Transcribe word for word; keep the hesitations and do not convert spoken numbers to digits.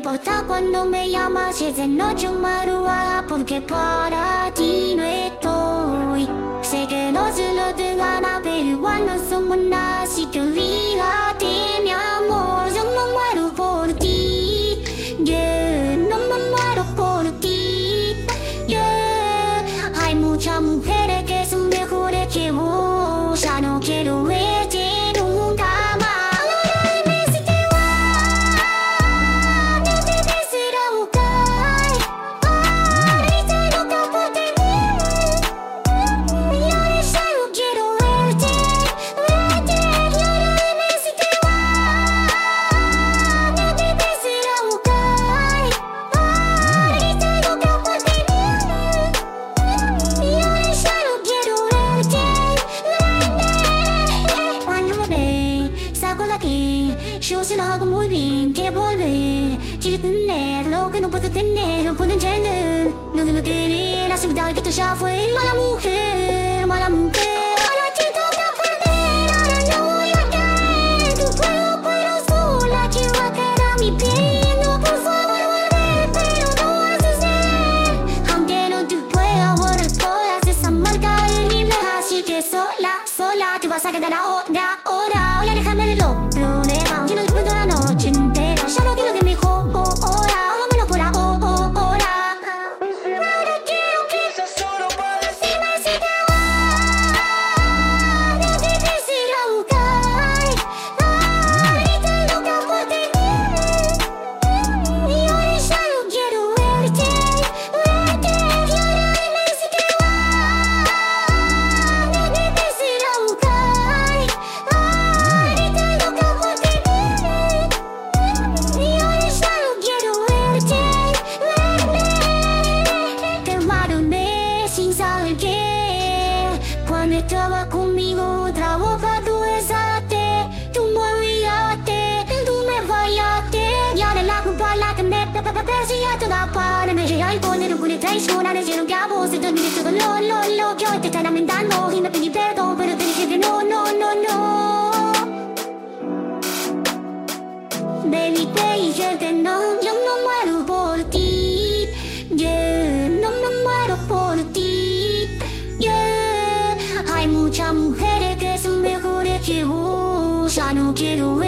importa cuando me llamas, si es de noche o madrugada, porque para ti no estoy. Sé que no se lo te gana, pero igual no somos nada, así que olvídate, mi amor. Yo no muero por ti, yeah, no me muero por ti, yeah. Hay muchas mujeres que son mejores que vos, ya no quiero verte nunca más. Yo se lo hago muy bien, quiero volver. Quiero tener lo que no puedo tener, no puedo entender. No debo querer aceptar que tú ya fue mala mujer, mala mujer. Ahora te toca perder, ahora no voy a caer. Tu cuerpo pero sola, quiero caer a mi pidiendo por favor volver, pero no vas a ser. Aunque no te pueda borrar todas esas marcas de mi vieja, así que sola, sola te vas a quedar ahora, ahora. Hola, déjame de los problemas. Yo no disfruto la noche entera. Ya no quiero que me joda, hágamelo por ahora. Ahora quiero que seas solo para decirme si te vas. No te quisiera buscar. Ahorita loca por tenerte, y ahora ya no quiero verte, verte. Y ahora dime si te vas. No te quisiera buscar. Ahorita loca por tenerte, y ahora ya no quiero verte, verte. Te abandoné sin saber qué. Cuando estaba conmigo otra boca tú besaste. Tú me olvidaste, tú me fallaste. Y ahora la culpa la que me persigue a toda parte. Me llega el poder, no pude traicionar. Hicieron que a vos te olvidé todo lo, lo, lo que hoy te está lamentando. Y me pedí perdón, pero te dije que no, no, no, no. Baby, te dije que no. Yo no muero por ti, yeah. No me muero por ti, yeah. Hay muchas mujeres que son mejores que vos, ya no quiero ver.